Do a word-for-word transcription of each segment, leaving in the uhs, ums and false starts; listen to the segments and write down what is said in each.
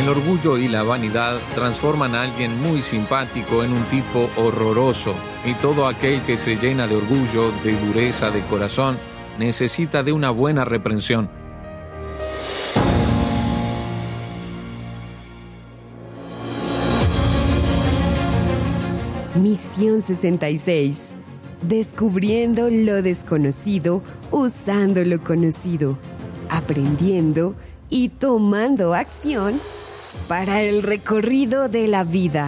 El orgullo y la vanidad transforman a alguien muy simpático en un tipo horroroso, y todo aquel que se llena de orgullo, de dureza de corazón, necesita de una buena reprensión. Misión sesenta y seis. Descubriendo lo desconocido, usando lo conocido, aprendiendo y tomando acción para el recorrido de la vida.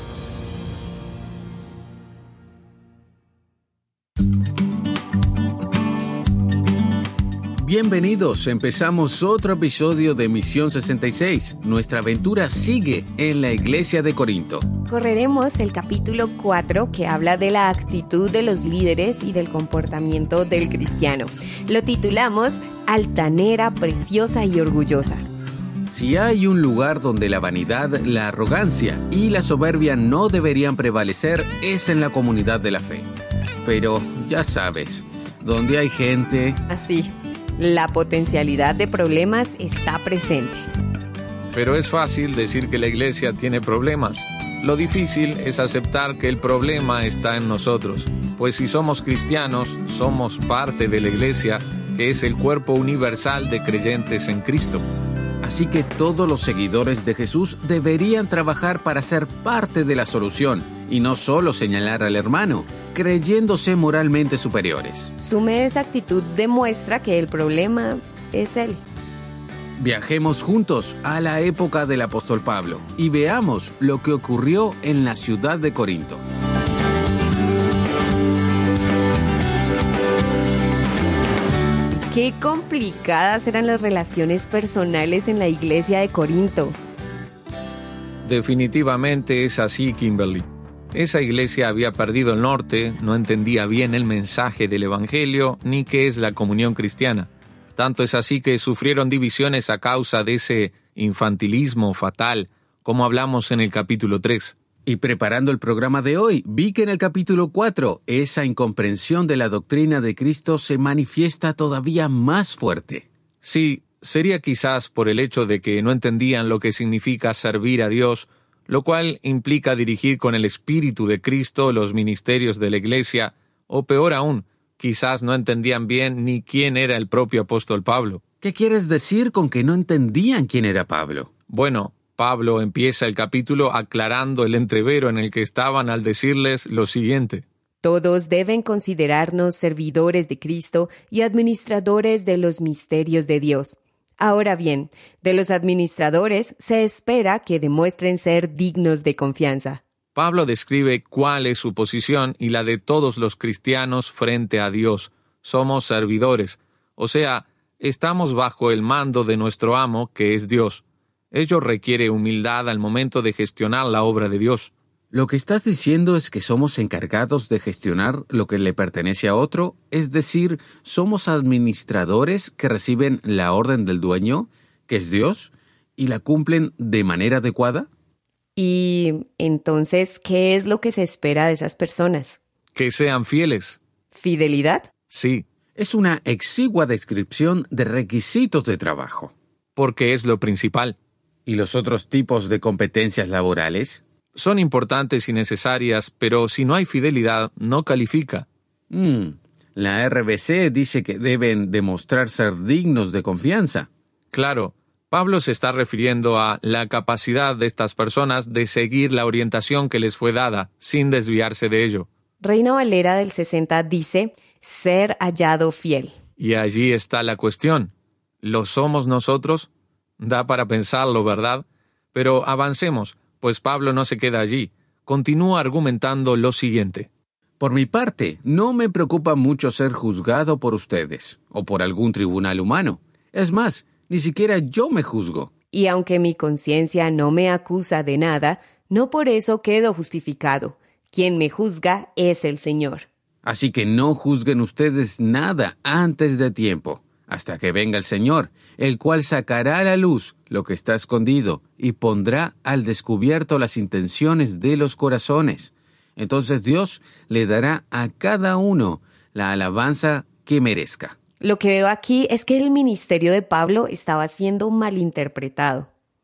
Bienvenidos, empezamos otro episodio de Misión sesenta y seis. Nuestra aventura sigue en la iglesia de Corinto. Correremos el capítulo cuatro, que habla de la actitud de los líderes y del comportamiento del cristiano. Lo titulamos Altanera, Preciosa y Orgullosa. Si hay un lugar donde la vanidad, la arrogancia y la soberbia no deberían prevalecer, es en la comunidad de la fe. Pero, ya sabes, donde hay gente... Así, la potencialidad de problemas está presente. Pero es fácil decir que la iglesia tiene problemas. Lo difícil es aceptar que el problema está en nosotros, pues si somos cristianos, somos parte de la iglesia, que es el cuerpo universal de creyentes en Cristo. Así que todos los seguidores de Jesús deberían trabajar para ser parte de la solución y no solo señalar al hermano, creyéndose moralmente superiores. Su mera actitud demuestra que el problema es él. Viajemos juntos a la época del apóstol Pablo y veamos lo que ocurrió en la ciudad de Corinto. Qué complicadas eran las relaciones personales en la iglesia de Corinto. Definitivamente es así, Kimberly. Esa iglesia había perdido el norte, no entendía bien el mensaje del evangelio ni qué es la comunión cristiana. Tanto es así que sufrieron divisiones a causa de ese infantilismo fatal, como hablamos en el capítulo tres. Y preparando el programa de hoy, vi que en el capítulo cuatro, esa incomprensión de la doctrina de Cristo se manifiesta todavía más fuerte. Sí, sería quizás por el hecho de que no entendían lo que significa servir a Dios, lo cual implica dirigir con el Espíritu de Cristo los ministerios de la iglesia, o peor aún, quizás no entendían bien ni quién era el propio apóstol Pablo. ¿Qué quieres decir con que no entendían quién era Pablo? Bueno, Pablo empieza el capítulo aclarando el entrevero en el que estaban al decirles lo siguiente. Todos deben considerarnos servidores de Cristo y administradores de los misterios de Dios. Ahora bien, de los administradores se espera que demuestren ser dignos de confianza. Pablo describe cuál es su posición y la de todos los cristianos frente a Dios. Somos servidores, o sea, estamos bajo el mando de nuestro amo, que es Dios. Ello requiere humildad al momento de gestionar la obra de Dios. Lo que estás diciendo es que somos encargados de gestionar lo que le pertenece a otro, es decir, somos administradores que reciben la orden del dueño, que es Dios, y la cumplen de manera adecuada. Y entonces, ¿qué es lo que se espera de esas personas? Que sean fieles. ¿Fidelidad? Sí. Es una exigua descripción de requisitos de trabajo. Porque es lo principal. ¿Y los otros tipos de competencias laborales? Son importantes y necesarias, pero si no hay fidelidad, no califica. Mm, la R B C dice que deben demostrar ser dignos de confianza. Claro, Pablo se está refiriendo a la capacidad de estas personas de seguir la orientación que les fue dada, sin desviarse de ello. Reina Valera del sesenta dice, ser hallado fiel. Y allí está la cuestión. ¿Lo somos nosotros? Da para pensarlo, ¿verdad? Pero avancemos, pues Pablo no se queda allí. Continúa argumentando lo siguiente. Por mi parte, no me preocupa mucho ser juzgado por ustedes, o por algún tribunal humano. Es más, ni siquiera yo me juzgo. Y aunque mi conciencia no me acusa de nada, no por eso quedo justificado. Quien me juzga es el Señor. Así que no juzguen ustedes nada antes de tiempo, hasta que venga el Señor, el cual sacará a la luz lo que está escondido y pondrá al descubierto las intenciones de los corazones. Entonces Dios le dará a cada uno la alabanza que merezca. Lo que veo aquí es que el ministerio de Pablo estaba siendo malinterpretado.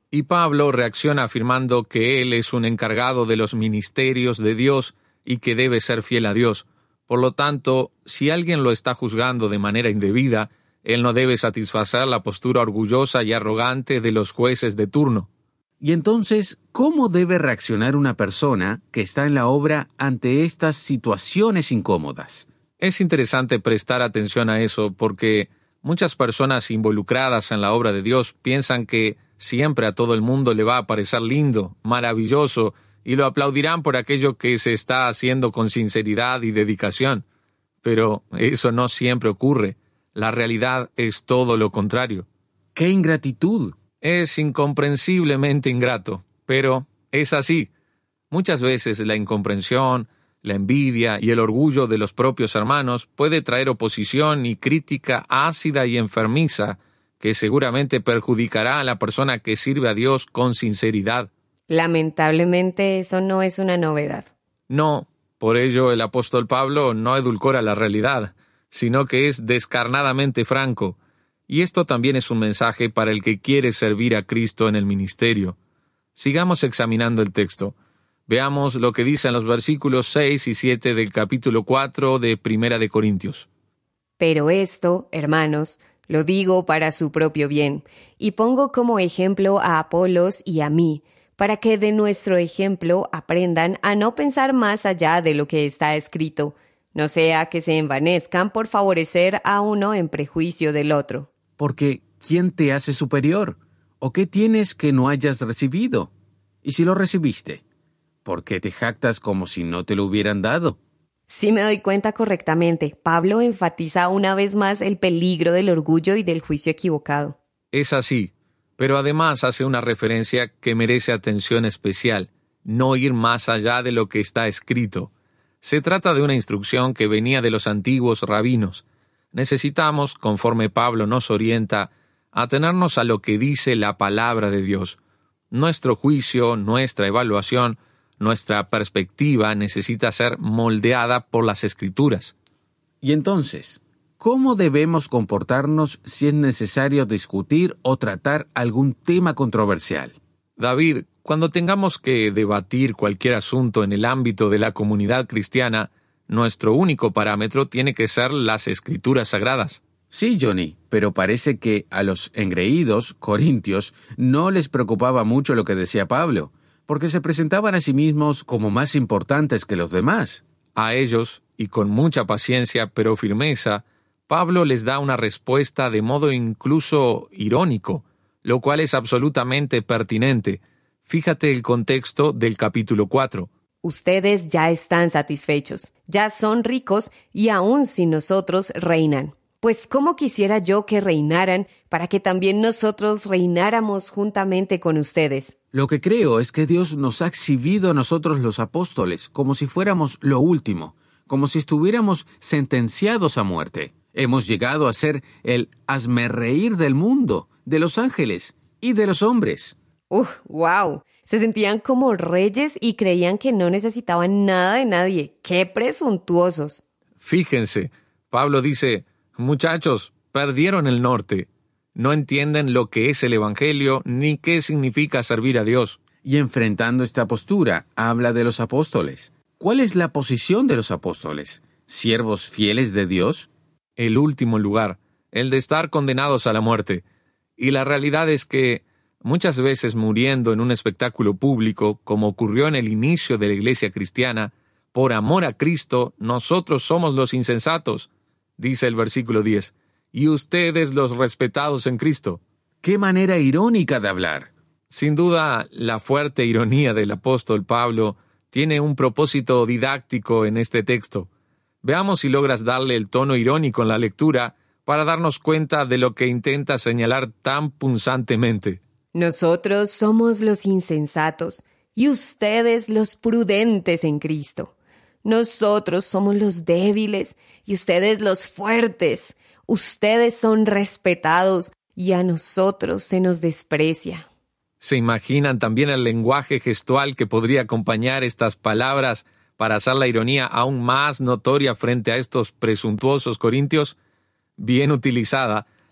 Y Pablo reacciona afirmando que él es un encargado de los ministerios de Dios y que debe ser fiel a Dios. Por lo tanto, si alguien lo está juzgando de manera indebida, él no debe satisfacer la postura orgullosa y arrogante de los jueces de turno. Y entonces, ¿cómo debe reaccionar una persona que está en la obra ante estas situaciones incómodas? Es interesante prestar atención a eso porque muchas personas involucradas en la obra de Dios piensan que siempre a todo el mundo le va a parecer lindo, maravilloso, y lo aplaudirán por aquello que se está haciendo con sinceridad y dedicación. Pero eso no siempre ocurre. La realidad es todo lo contrario. ¡Qué ingratitud! Es incomprensiblemente ingrato, pero es así. Muchas veces la incomprensión, la envidia y el orgullo de los propios hermanos puede traer oposición y crítica ácida y enfermiza que seguramente perjudicará a la persona que sirve a Dios con sinceridad. Lamentablemente eso no es una novedad. No, por ello el apóstol Pablo no edulcora la realidad, sino que es descarnadamente franco. Y esto también es un mensaje para el que quiere servir a Cristo en el ministerio. Sigamos examinando el texto. Veamos lo que dicen los versículos seis y siete del capítulo cuatro de Primera de Corintios. Pero esto, hermanos, lo digo para su propio bien, y pongo como ejemplo a Apolos y a mí, para que de nuestro ejemplo aprendan a no pensar más allá de lo que está escrito, no sea que se envanezcan por favorecer a uno en prejuicio del otro. Porque, ¿quién te hace superior? ¿O qué tienes que no hayas recibido? Y si lo recibiste, ¿por qué te jactas como si no te lo hubieran dado? Si me doy cuenta correctamente, Pablo enfatiza una vez más el peligro del orgullo y del juicio equivocado. Es así, pero además hace una referencia que merece atención especial, no ir más allá de lo que está escrito. Se trata de una instrucción que venía de los antiguos rabinos. Necesitamos, conforme Pablo nos orienta, atenernos a lo que dice la palabra de Dios. Nuestro juicio, nuestra evaluación, nuestra perspectiva necesita ser moldeada por las Escrituras. Y entonces, ¿cómo debemos comportarnos si es necesario discutir o tratar algún tema controversial? David, cuando tengamos que debatir cualquier asunto en el ámbito de la comunidad cristiana, nuestro único parámetro tiene que ser las Escrituras sagradas. Sí, Johnny, pero parece que a los engreídos corintios no les preocupaba mucho lo que decía Pablo, porque se presentaban a sí mismos como más importantes que los demás. A ellos, y con mucha paciencia pero firmeza, Pablo les da una respuesta de modo incluso irónico, lo cual es absolutamente pertinente. Fíjate el contexto del capítulo cuatro. Ustedes ya están satisfechos, ya son ricos y aún sin nosotros reinan. Pues cómo quisiera yo que reinaran para que también nosotros reináramos juntamente con ustedes. Lo que creo es que Dios nos ha exhibido a nosotros los apóstoles como si fuéramos lo último, como si estuviéramos sentenciados a muerte. Hemos llegado a ser el hazmerreír del mundo, de los ángeles y de los hombres. ¡Uh, wow! Se sentían como reyes y creían que no necesitaban nada de nadie. ¡Qué presuntuosos! Fíjense, Pablo dice, muchachos, perdieron el norte. No entienden lo que es el Evangelio ni qué significa servir a Dios. Y enfrentando esta postura, habla de los apóstoles. ¿Cuál es la posición de los apóstoles? ¿Siervos fieles de Dios? El último lugar, el de estar condenados a la muerte. Y la realidad es que muchas veces muriendo en un espectáculo público, como ocurrió en el inicio de la iglesia cristiana, por amor a Cristo, nosotros somos los insensatos, dice el versículo diez, y ustedes los respetados en Cristo. ¡Qué manera irónica de hablar! Sin duda, la fuerte ironía del apóstol Pablo tiene un propósito didáctico en este texto. Veamos si logras darle el tono irónico en la lectura para darnos cuenta de lo que intenta señalar tan punzantemente. Nosotros somos los insensatos y ustedes los prudentes en Cristo. Nosotros somos los débiles y ustedes los fuertes. Ustedes son respetados y a nosotros se nos desprecia. ¿Se imaginan también el lenguaje gestual que podría acompañar estas palabras para hacer la ironía aún más notoria frente a estos presuntuosos corintios? Bien utilizada,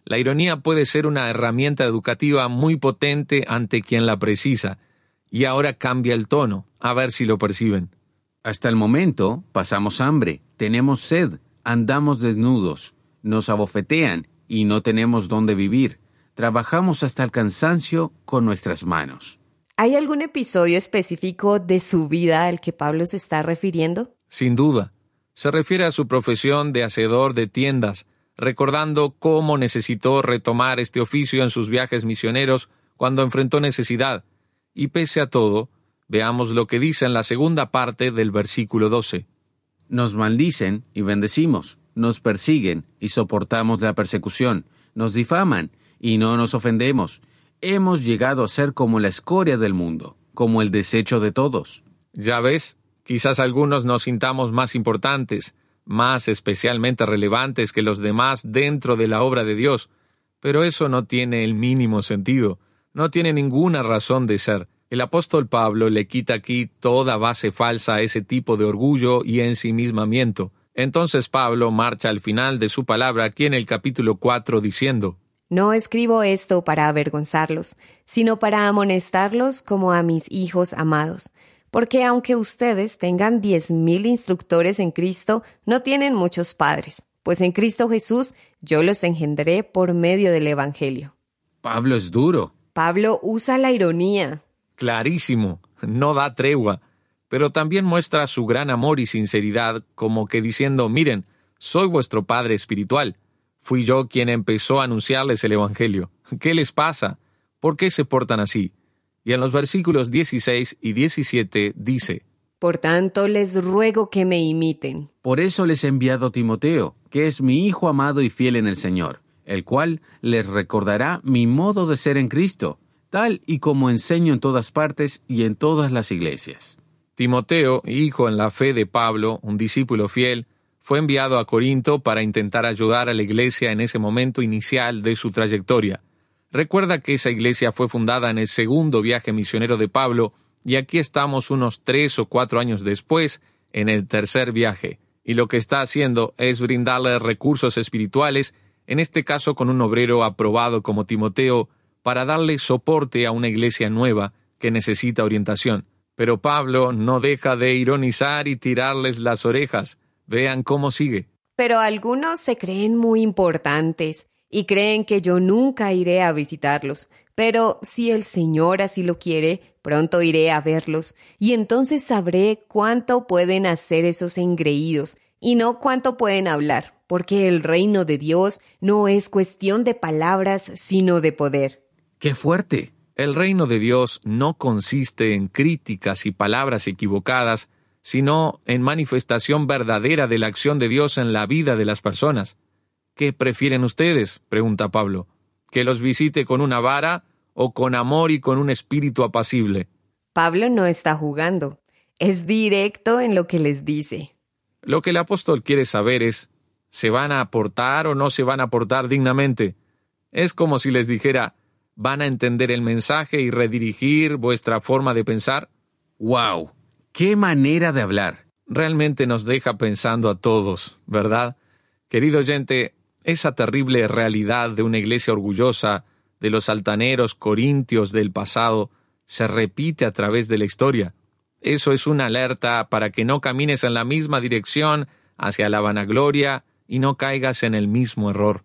La ironía puede ser una herramienta educativa muy potente ante quien la precisa. Y ahora cambia el tono, a ver si lo perciben. Hasta el momento pasamos hambre, tenemos sed, andamos desnudos, nos abofetean y no tenemos dónde vivir. Trabajamos hasta el cansancio con nuestras manos. ¿Hay algún episodio específico de su vida al que Pablo se está refiriendo? Sin duda. Se refiere a su profesión de hacedor de tiendas, recordando cómo necesitó retomar este oficio en sus viajes misioneros cuando enfrentó necesidad. Y pese a todo, veamos lo que dice en la segunda parte del versículo doce. Nos maldicen y bendecimos, nos persiguen y soportamos la persecución, nos difaman y no nos ofendemos. Hemos llegado a ser como la escoria del mundo, como el desecho de todos. Ya ves, quizás algunos nos sintamos más importantes, más especialmente relevantes que los demás dentro de la obra de Dios, pero eso no tiene el mínimo sentido, no tiene ninguna razón de ser. El apóstol Pablo le quita aquí toda base falsa a ese tipo de orgullo y ensimismamiento. Entonces Pablo marcha al final de su palabra aquí en el capítulo cuatro diciendo: No escribo esto para avergonzarlos, sino para amonestarlos como a mis hijos amados. Porque aunque ustedes tengan diez mil instructores en Cristo, no tienen muchos padres, pues en Cristo Jesús yo los engendré por medio del Evangelio. Pablo es duro. Pablo usa la ironía. Clarísimo, no da tregua, pero también muestra su gran amor y sinceridad, como que diciendo: miren, soy vuestro padre espiritual. Fui yo quien empezó a anunciarles el Evangelio. ¿Qué les pasa? ¿Por qué se portan así? Y en los versículos dieciséis y diecisiete dice: Por tanto, les ruego que me imiten. Por eso les he enviado Timoteo, que es mi hijo amado y fiel en el Señor, el cual les recordará mi modo de ser en Cristo, tal y como enseño en todas partes y en todas las iglesias. Timoteo, hijo en la fe de Pablo, un discípulo fiel, fue enviado a Corinto para intentar ayudar a la iglesia en ese momento inicial de su trayectoria. Recuerda que esa iglesia fue fundada en el segundo viaje misionero de Pablo, y aquí estamos unos tres o cuatro años después, en el tercer viaje. Y lo que está haciendo es brindarle recursos espirituales, en este caso con un obrero aprobado como Timoteo, para darle soporte a una iglesia nueva que necesita orientación. Pero Pablo no deja de ironizar y tirarles las orejas. Vean cómo sigue. Pero algunos se creen muy importantes y creen que yo nunca iré a visitarlos. Pero si el Señor así lo quiere, pronto iré a verlos, y entonces sabré cuánto pueden hacer esos engreídos, y no cuánto pueden hablar, porque el reino de Dios no es cuestión de palabras, sino de poder. ¡Qué fuerte! El reino de Dios no consiste en críticas y palabras equivocadas, sino en manifestación verdadera de la acción de Dios en la vida de las personas. ¿Qué prefieren ustedes?, pregunta Pablo. ¿Que los visite con una vara o con amor y con un espíritu apacible? Pablo no está jugando. Es directo en lo que les dice. Lo que el apóstol quiere saber es, ¿se van a portar o no se van a portar dignamente? Es como si les dijera, ¿van a entender el mensaje y redirigir vuestra forma de pensar? ¡Wow! ¡Qué manera de hablar! Realmente nos deja pensando a todos, ¿verdad? Querido oyente, esa terrible realidad de una iglesia orgullosa, de los altaneros corintios del pasado, se repite a través de la historia. Eso es una alerta para que no camines en la misma dirección hacia la vanagloria y no caigas en el mismo error.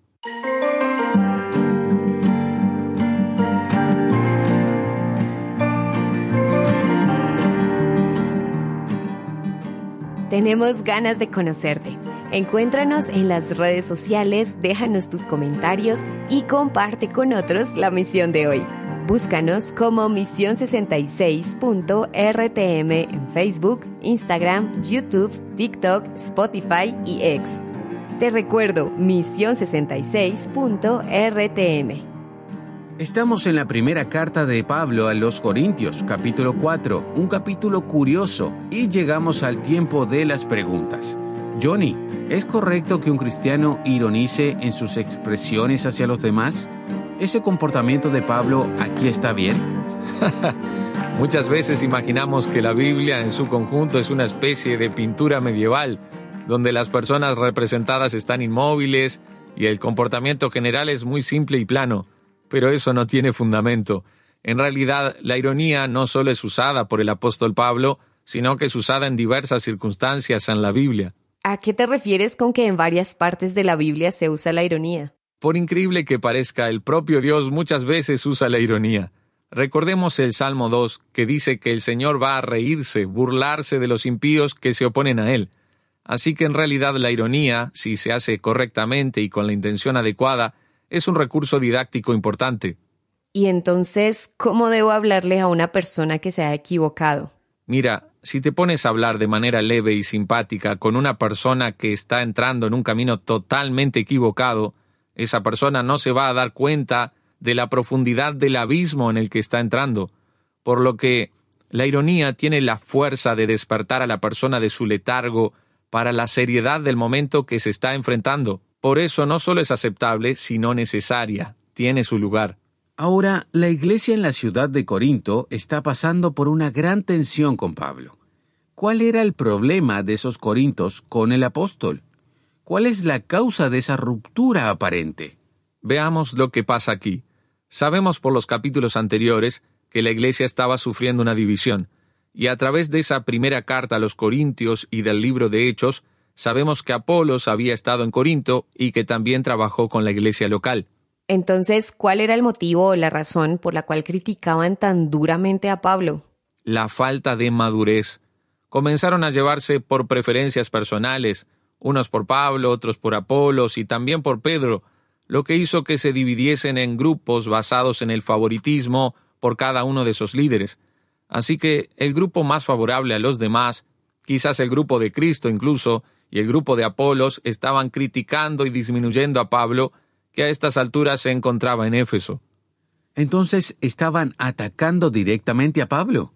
Tenemos ganas de conocerte. Encuéntranos en las redes sociales, déjanos tus comentarios y comparte con otros la misión de hoy. Búscanos como Misión sesenta y seis punto R T M en Facebook, Instagram, YouTube, TikTok, Spotify y X. Te recuerdo, Misión sesenta y seis punto R T M. Estamos en la primera carta de Pablo a los Corintios, capítulo cuatro, un capítulo curioso, y llegamos al tiempo de las preguntas. Johnny, ¿es correcto que un cristiano ironice en sus expresiones hacia los demás? ¿Ese comportamiento de Pablo aquí está bien? Muchas veces imaginamos que la Biblia en su conjunto es una especie de pintura medieval, donde las personas representadas están inmóviles y el comportamiento general es muy simple y plano, pero eso no tiene fundamento. En realidad, la ironía no solo es usada por el apóstol Pablo, sino que es usada en diversas circunstancias en la Biblia. ¿A qué te refieres con que en varias partes de la Biblia se usa la ironía? Por increíble que parezca, el propio Dios muchas veces usa la ironía. Recordemos el Salmo dos, que dice que el Señor va a reírse, burlarse de los impíos que se oponen a Él. Así que en realidad la ironía, si se hace correctamente y con la intención adecuada, es un recurso didáctico importante. Y entonces, ¿cómo debo hablarle a una persona que se ha equivocado? Mira, si te pones a hablar de manera leve y simpática con una persona que está entrando en un camino totalmente equivocado, esa persona no se va a dar cuenta de la profundidad del abismo en el que está entrando, por lo que la ironía tiene la fuerza de despertar a la persona de su letargo para la seriedad del momento que se está enfrentando. Por eso no solo es aceptable, sino necesaria. Tiene su lugar. Ahora, la iglesia en la ciudad de Corinto está pasando por una gran tensión con Pablo. ¿Cuál era el problema de esos corintos con el apóstol? ¿Cuál es la causa de esa ruptura aparente? Veamos lo que pasa aquí. Sabemos por los capítulos anteriores que la iglesia estaba sufriendo una división, y a través de esa primera carta a los Corintios y del libro de Hechos, sabemos que Apolos había estado en Corinto y que también trabajó con la iglesia local. Entonces, ¿cuál era el motivo o la razón por la cual criticaban tan duramente a Pablo? La falta de madurez. Comenzaron a llevarse por preferencias personales, unos por Pablo, otros por Apolos y también por Pedro, lo que hizo que se dividiesen en grupos basados en el favoritismo por cada uno de esos líderes. Así que el grupo más favorable a los demás, quizás el grupo de Cristo incluso, y el grupo de Apolos estaban criticando y disminuyendo a Pablo, que a estas alturas se encontraba en Éfeso. Entonces, ¿estaban atacando directamente a Pablo?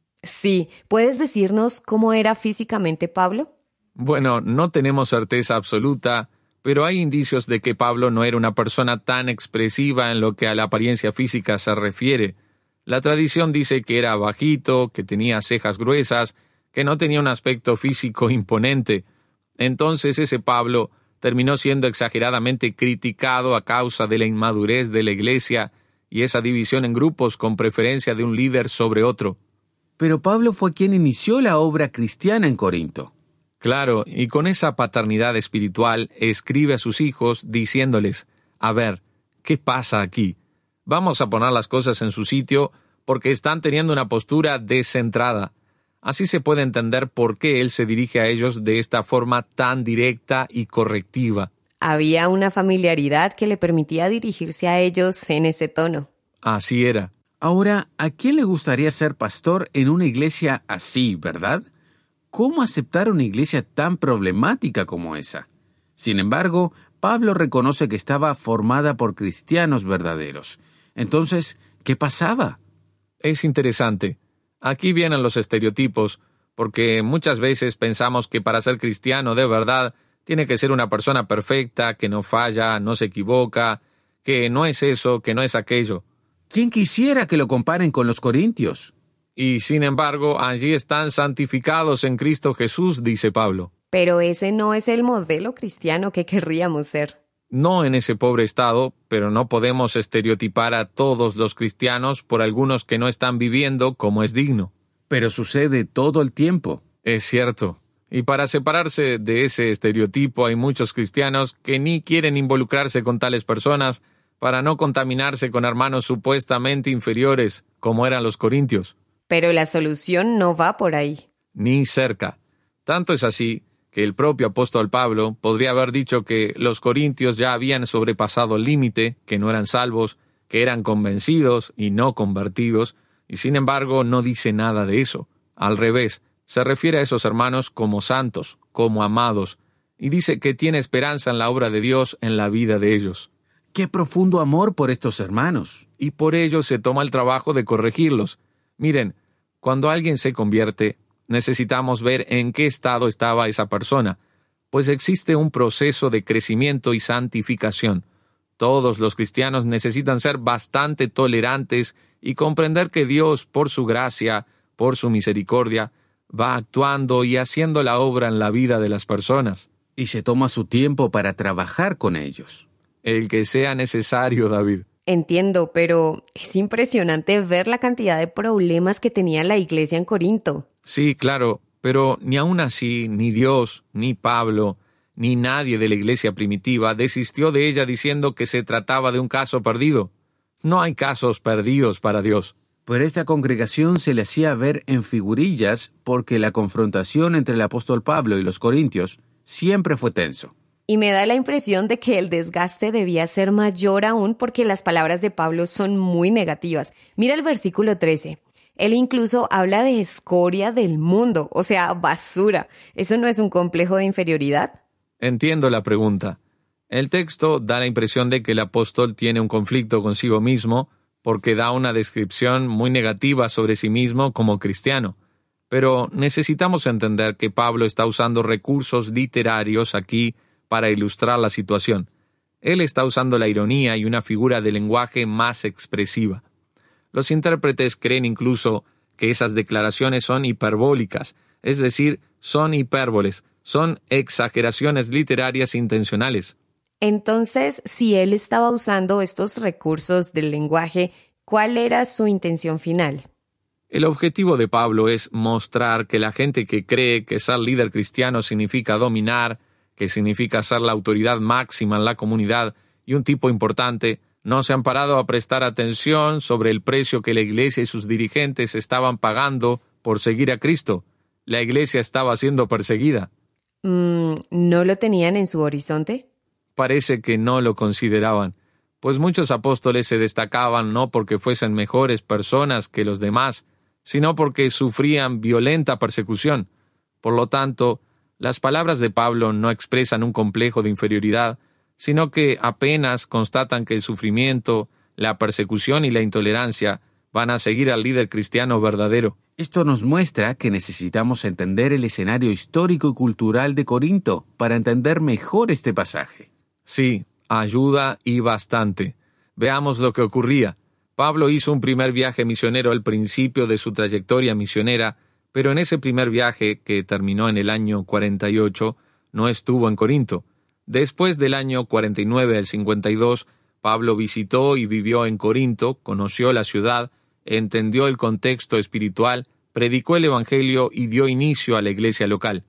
Sí, ¿puedes decirnos cómo era físicamente Pablo? Bueno, no tenemos certeza absoluta, pero hay indicios de que Pablo no era una persona tan expresiva en lo que a la apariencia física se refiere. La tradición dice que era bajito, que tenía cejas gruesas, que no tenía un aspecto físico imponente. Entonces ese Pablo terminó siendo exageradamente criticado a causa de la inmadurez de la iglesia y esa división en grupos con preferencia de un líder sobre otro. Pero Pablo fue quien inició la obra cristiana en Corinto. Claro, y con esa paternidad espiritual escribe a sus hijos diciéndoles, a ver, ¿qué pasa aquí? Vamos a poner las cosas en su sitio porque están teniendo una postura descentrada. Así se puede entender por qué él se dirige a ellos de esta forma tan directa y correctiva. Había una familiaridad que le permitía dirigirse a ellos en ese tono. Así era. Ahora, ¿a quién le gustaría ser pastor en una iglesia así, verdad? ¿Cómo aceptar una iglesia tan problemática como esa? Sin embargo, Pablo reconoce que estaba formada por cristianos verdaderos. Entonces, ¿qué pasaba? Es interesante. Aquí vienen los estereotipos, porque muchas veces pensamos que para ser cristiano de verdad tiene que ser una persona perfecta, que no falla, no se equivoca, que no es eso, que no es aquello. ¿Quién quisiera que lo comparen con los corintios? Y sin embargo, allí están santificados en Cristo Jesús, dice Pablo. Pero ese no es el modelo cristiano que querríamos ser. No en ese pobre estado, pero no podemos estereotipar a todos los cristianos por algunos que no están viviendo como es digno. Pero sucede todo el tiempo. Es cierto. Y para separarse de ese estereotipo hay muchos cristianos que ni quieren involucrarse con tales personas para no contaminarse con hermanos supuestamente inferiores, como eran los corintios. Pero la solución no va por ahí. Ni cerca. Tanto es así que el propio apóstol Pablo podría haber dicho que los corintios ya habían sobrepasado el límite, que no eran salvos, que eran convencidos y no convertidos, y sin embargo no dice nada de eso. Al revés, se refiere a esos hermanos como santos, como amados, y dice que tiene esperanza en la obra de Dios en la vida de ellos. ¡Qué profundo amor por estos hermanos! Y por ello se toma el trabajo de corregirlos. Miren, cuando alguien se convierte, necesitamos ver en qué estado estaba esa persona, pues existe un proceso de crecimiento y santificación. Todos los cristianos necesitan ser bastante tolerantes y comprender que Dios, por su gracia, por su misericordia, va actuando y haciendo la obra en la vida de las personas. Y se toma su tiempo para trabajar con ellos. El que sea necesario, David. Entiendo, pero es impresionante ver la cantidad de problemas que tenía la iglesia en Corinto. Sí, claro, pero ni aun así, ni Dios, ni Pablo, ni nadie de la iglesia primitiva desistió de ella diciendo que se trataba de un caso perdido. No hay casos perdidos para Dios. Pero esta congregación se le hacía ver en figurillas porque la confrontación entre el apóstol Pablo y los corintios siempre fue tenso. Y me da la impresión de que el desgaste debía ser mayor aún porque las palabras de Pablo son muy negativas. Mira el versículo trece. Él incluso habla de escoria del mundo, o sea, basura. ¿Eso no es un complejo de inferioridad? Entiendo la pregunta. El texto da la impresión de que el apóstol tiene un conflicto consigo mismo porque da una descripción muy negativa sobre sí mismo como cristiano. Pero necesitamos entender que Pablo está usando recursos literarios aquí para ilustrar la situación. Él está usando la ironía y una figura de lenguaje más expresiva. Los intérpretes creen incluso que esas declaraciones son hiperbólicas, es decir, son hipérboles, son exageraciones literarias intencionales. Entonces, si él estaba usando estos recursos del lenguaje, ¿cuál era su intención final? El objetivo de Pablo es mostrar que la gente que cree que ser líder cristiano significa dominar, que significa ser la autoridad máxima en la comunidad y un tipo importante, no se han parado a prestar atención sobre el precio que la iglesia y sus dirigentes estaban pagando por seguir a Cristo. La iglesia estaba siendo perseguida. Mm, ¿No lo tenían en su horizonte? Parece que no lo consideraban, pues muchos apóstoles se destacaban no porque fuesen mejores personas que los demás, sino porque sufrían violenta persecución. Por lo tanto, las palabras de Pablo no expresan un complejo de inferioridad, sino que apenas constatan que el sufrimiento, la persecución y la intolerancia van a seguir al líder cristiano verdadero. Esto nos muestra que necesitamos entender el escenario histórico y cultural de Corinto para entender mejor este pasaje. Sí, ayuda y bastante. Veamos lo que ocurría. Pablo hizo un primer viaje misionero al principio de su trayectoria misionera, pero en ese primer viaje, que terminó en el año cuarenta y ocho, no estuvo en Corinto. Después del año cuarenta y nueve al cincuenta y dos, Pablo visitó y vivió en Corinto, conoció la ciudad, entendió el contexto espiritual, predicó el evangelio y dio inicio a la iglesia local.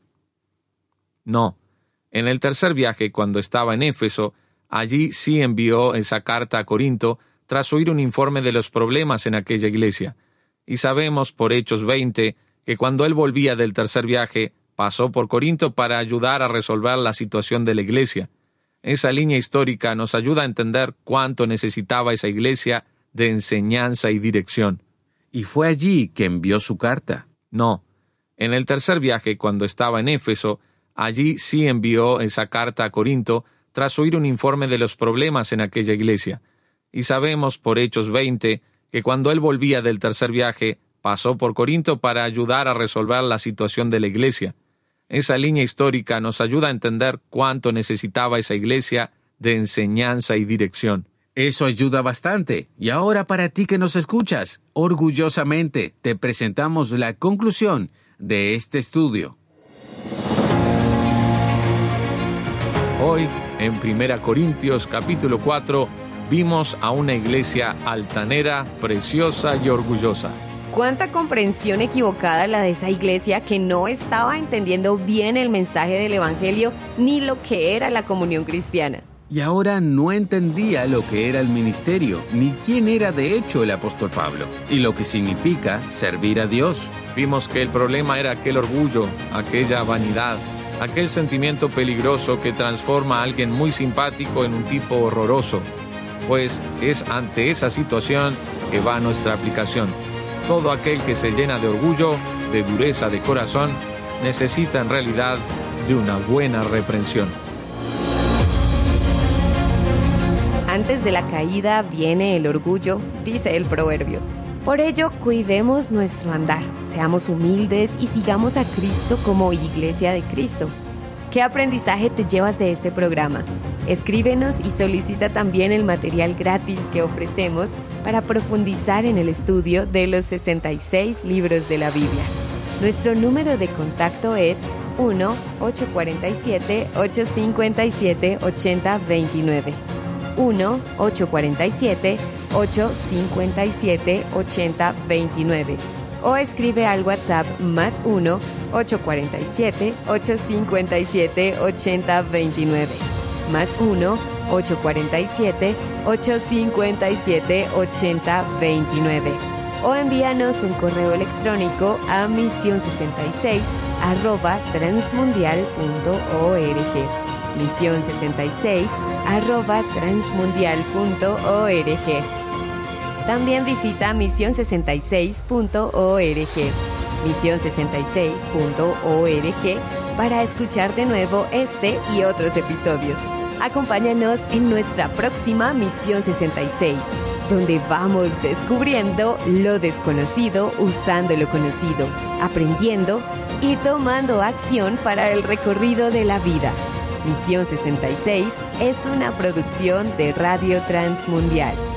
No, en el tercer viaje, cuando estaba en Éfeso, allí sí envió esa carta a Corinto tras oír un informe de los problemas en aquella iglesia. Y sabemos por Hechos veinte que cuando él volvía del tercer viaje, pasó por Corinto para ayudar a resolver la situación de la iglesia. Esa línea histórica nos ayuda a entender cuánto necesitaba esa iglesia de enseñanza y dirección. ¿Y fue allí que envió su carta? No. En el tercer viaje, cuando estaba en Éfeso, allí sí envió esa carta a Corinto tras oír un informe de los problemas en aquella iglesia. Y sabemos por Hechos veinte que cuando él volvía del tercer viaje, pasó por Corinto para ayudar a resolver la situación de la iglesia. Esa línea histórica nos ayuda a entender cuánto necesitaba esa iglesia de enseñanza y dirección. Eso ayuda bastante. Y ahora para ti que nos escuchas, orgullosamente te presentamos la conclusión de este estudio. Hoy, en Primera Corintios capítulo cuatro, vimos a una iglesia altanera, preciosa y orgullosa. Cuánta comprensión equivocada la de esa iglesia que no estaba entendiendo bien el mensaje del evangelio ni lo que era la comunión cristiana. Y ahora no entendía lo que era el ministerio, ni quién era de hecho el apóstol Pablo, y lo que significa servir a Dios. Vimos que el problema era aquel orgullo, aquella vanidad, aquel sentimiento peligroso que transforma a alguien muy simpático en un tipo horroroso. Pues es ante esa situación que va nuestra aplicación. Todo aquel que se llena de orgullo, de dureza de corazón, necesita en realidad de una buena reprensión. Antes de la caída viene el orgullo, dice el proverbio. Por ello, cuidemos nuestro andar, seamos humildes y sigamos a Cristo como iglesia de Cristo. ¿Qué aprendizaje te llevas de este programa? Escríbenos y solicita también el material gratis que ofrecemos para profundizar en el estudio de los sesenta y seis libros de la Biblia. Nuestro número de contacto es uno ocho cuatro siete ocho cinco siete ocho cero dos nueve. uno ocho cuatro siete ocho cinco siete ocho cero dos nueve. O escribe al WhatsApp más uno ocho cuatro siete ocho cinco siete ocho cero dos nueve. Más uno ocho cuatro siete ocho cinco siete ocho cero dos nueve. O envíanos un correo electrónico a misión sesenta y seis arroba transmundial punto org. misión sesenta y seis arroba transmundial punto org. También visita misión sesenta y seis punto org. misión sesenta y seis punto org para escuchar de nuevo este y otros episodios. Acompáñanos en nuestra próxima Misión sesenta y seis, donde vamos descubriendo lo desconocido usando lo conocido, aprendiendo y tomando acción para el recorrido de la vida. Misión sesenta y seis es una producción de Radio Transmundial.